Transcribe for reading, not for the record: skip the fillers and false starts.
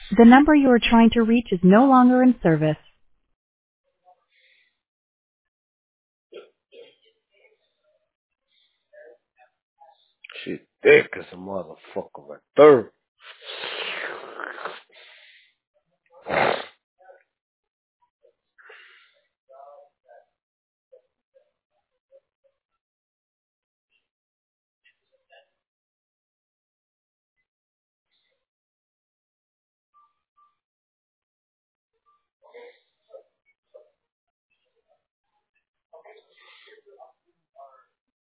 The number you are trying to reach is no longer in service. She thick as a motherfucker right there.